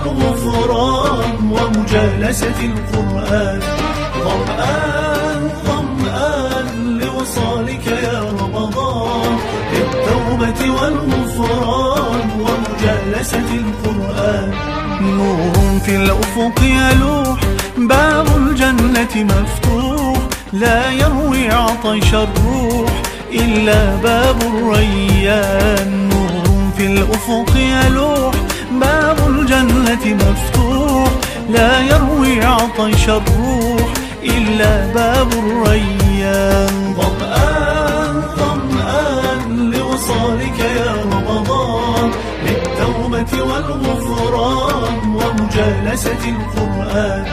والغفران ومجالسة القرآن. ظمآن ظمآن لوصالك يا رمضان، للتوبة والغفران ومجالسة القرآن. نور في الأفق يلوح، باب الجنة مفتوح، لا يروي عطش الروح إلا باب الريان. نور في الأفق يلوح، باب الجنة مفتوح، لا يروي عطش الروح إلا باب الريان. ظمآن ظمآن لوصالك يا رمضان، للتوبة والغفران ومجالسة القرآن.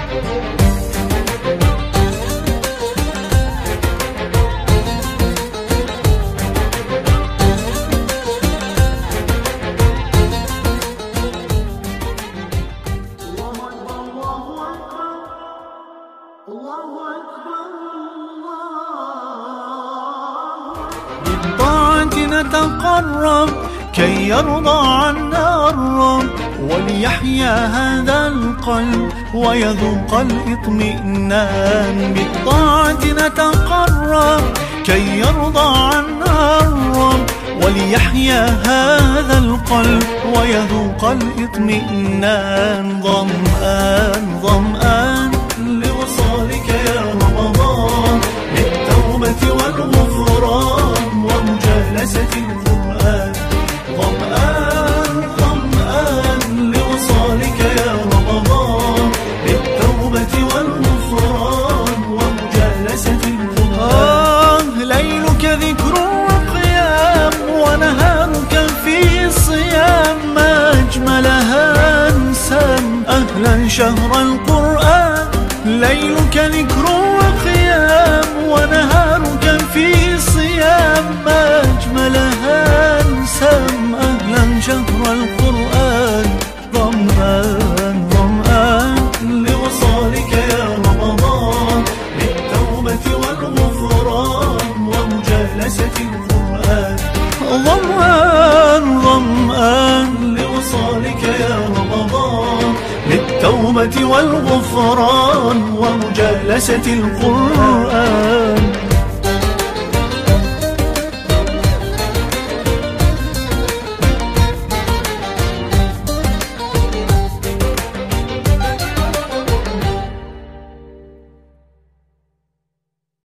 بالطاعة نتقرب كي يرضى عنا الرب، وليحيا هذا القلب ويذوق الإطمئنان. بالطاعة نتقرب كي يرضى عنا الرب، وليحيا هذا القلب ويذوق الإطمئنان. ظمآن ظمآن لوصالك يا رمضان، للتوبة والغفران ومجالسة القرآن. ظمآن ظمآن لوصالك يا رمضان، للتوبة والغفران ومجالسة القرآن. ليلك ذكر وقيام، ونهارك في صيام، ما أجملها أنسان أهلا شهر القرآن. ليلك ذكر وقيام، ونهارك في صيام، ما أجملها أنسام أهلا شهر القرآن. ظمآن ظمآن لوصالك يا رمضان، للتوبة والغفران ومجالسة القرآن. ظمآن ظمآن لوصالك يا رمضان، للتوبة والغفران ومجالسة القرآن.